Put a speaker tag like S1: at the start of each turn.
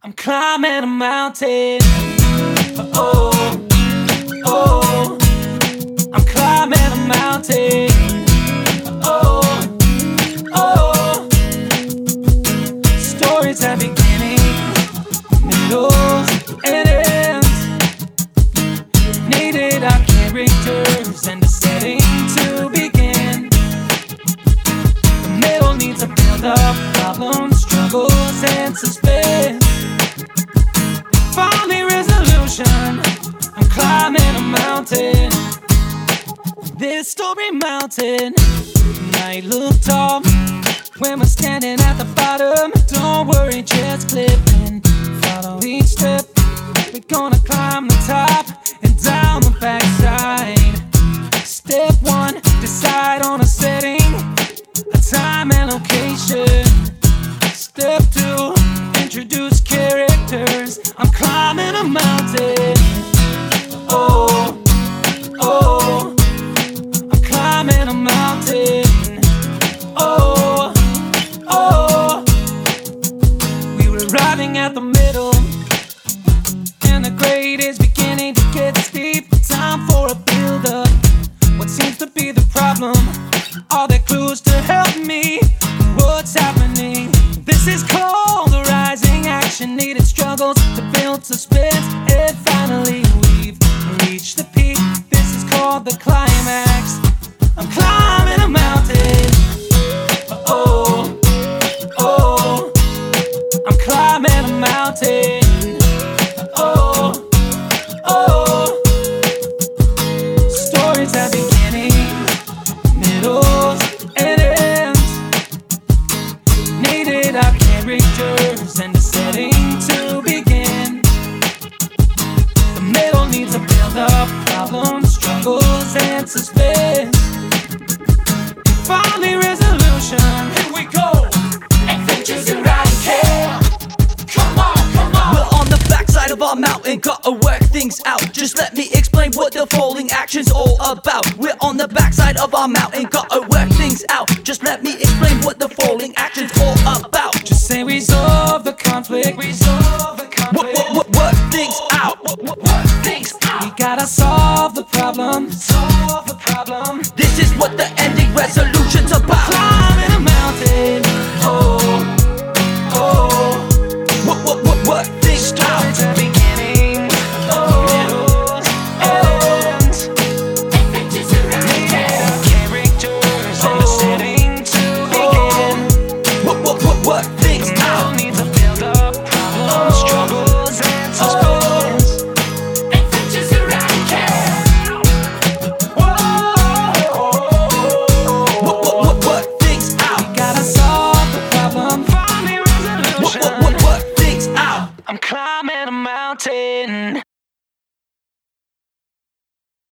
S1: I'm climbing a mountain. Oh, oh, I'm climbing a mountain. Oh, oh, stories have beginnings, middles, and ends. Needed our characters and a setting to begin. The middle needs a build up, problems, struggles, and suspense. Finally resolution, I'm climbing a mountain. This story mountain might look tall when we're standing at the bottom. Don't worry, just clip and follow each step. We're gonna climb the top and down the backside. Step one, decide on a setting, a time and location. Step two, introduce characters. I'm climbing a mountain. Oh, oh, I'm climbing a mountain. Oh, oh, we were arriving at the middle, and the grade is beginning to get steep. Time for a build-up. What seems to be the problem? Are there clues to help me? What's happening? This is called the rising action. Needed struggles to build suspense, and finally we've reached the peak. This is called the climax. I'm climbing a mountain. Oh, oh, I'm climbing a mountain. Oh, oh, stories have beginnings, middles, and ends. Needed our characters and a setting to begin. The middle needs a build-up, problems, struggles, and suspense. Finally resolution. Here we go. Adventures in Radical. Come on, come on.
S2: We're on the backside of our mountain, gotta work things out. Just let me explain what the falling action's all about. We're on the backside of our mountain, gotta work things out. Just let me explain what the falling action's all about.
S1: Just say resolve the conflict. Resolve the conflict.
S2: Work things out.
S1: Work things out. We gotta solve the problem. Solve the problem.
S2: This is what the ending resolution's about.
S1: Climbing a mountain. Oh, oh.
S2: Work things out.
S1: Stories are beginning. Oh, middles, ends. Adventures are Radical. Characters and a setting to begin.
S2: Work things
S1: Middle
S2: out.
S1: needs a build-up, problems, struggles, and suspense. Adventures are Radical.
S2: Work things out.
S1: Gotta solve the problem, find the resolution.
S2: Work things out.
S1: I'm climbing a mountain.